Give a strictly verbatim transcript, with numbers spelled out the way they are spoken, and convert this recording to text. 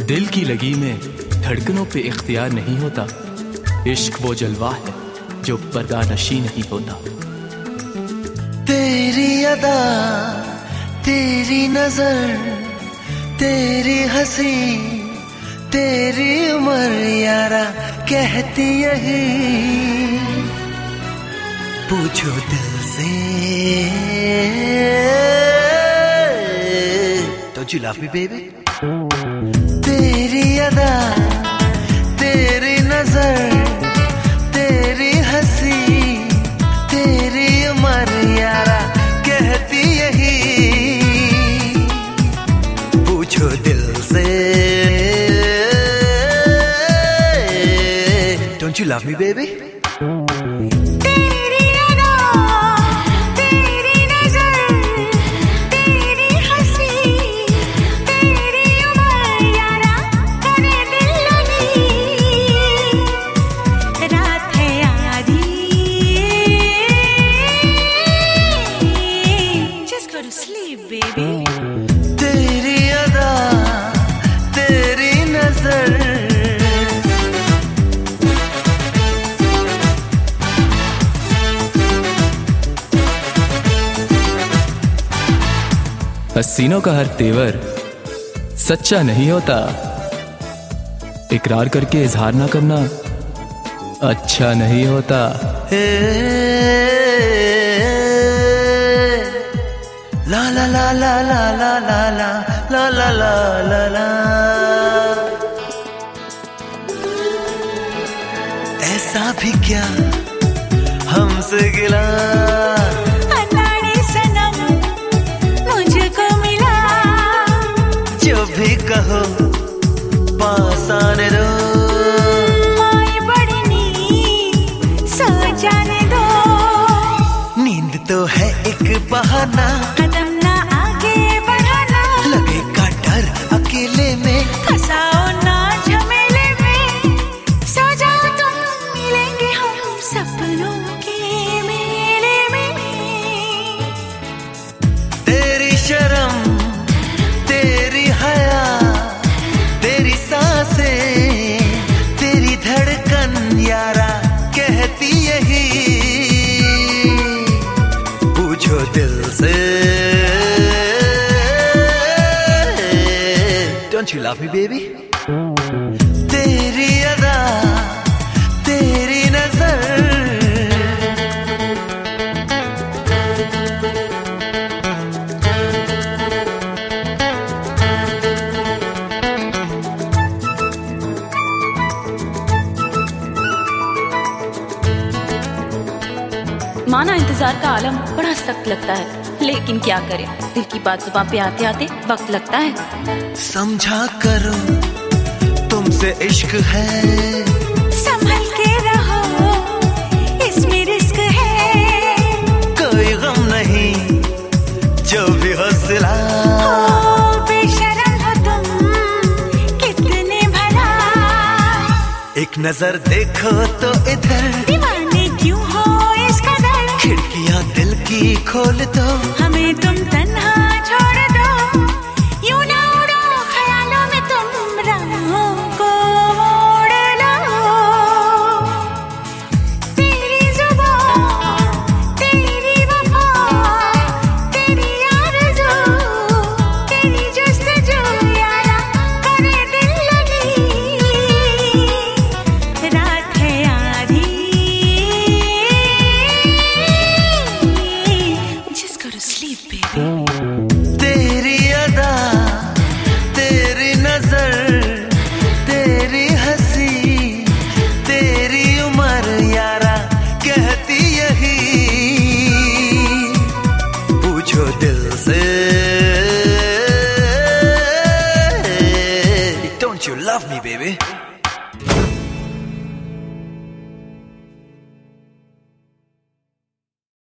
दिल की लगी में धड़कनों पे इख्तियार नहीं होता। इश्क वो जलवा है जो पर्दानशी नहीं होता। तेरी अदा, तेरी नजर, तेरी हंसी, तेरी उम्र यारा कहती यही। पूछो दिल से, Don't you love me baby? तेरी अदा, तेरी नजर, तेरी हंसी, तेरी उम्र यारा कहती यही। पूछो दिल से, Don't you love me baby? तेरी अदा, तेरी नजर। हसीनों का हर तेवर सच्चा नहीं होता। इकरार करके इजहार ना करना अच्छा नहीं होता। ला ला ला ला ला ला ला ला ला ला ला ला ला। ऐसा भी क्या हमसे गिला, अनाड़ी सनम मुझको मिला। जो भी कहो पास आने दो, माई बड़ी नींद सो जाने दो। नींद तो है एक बहाना, कदम ना आगे बढ़ाना। लगेगा डर अकेले में, फंसाओ ना झमेले में। सो जाओ तुम, मिलेंगे हम सपनों के मेले में। तेरी शर्म, तेरी हया, तेरी सांसें, तेरी धड़कन यारा कहती यही। पूछो दिल से, Don't you love me baby? तेरी अदा, तेरी नजर। माना इंतजार का आलम बड़ा सख्त लगता है, लेकिन क्या करे, दिल की बात जुबान पे आते आते वक्त लगता है। समझा करो तुमसे इश्क है, संभल के रहो इसमें रिस्क है। कोई गम नहीं जो भी हौसला। ओ बेशरम हो तुम कितने भला। एक नजर देखो तो इधर, दीवाने क्यों हो इस कदर। खिड़कियां दिल की खोल दो, हमें तुम तन्हा छोड़ दो। यूं ना उड़ो ख्यालों में तुम, राहों को मोड़ लो। तेरी जुबान, तेरी वफा, तेरी आरज़ू, तेरी जुस्तजू यारा करे दिल लगी। रात है आधी, just go to sleep baby। तेरी अदा, तेरी नजर, तेरी हंसी, तेरी उम्र यारा कहती यही। पूछो दिल से, Don't you love me baby?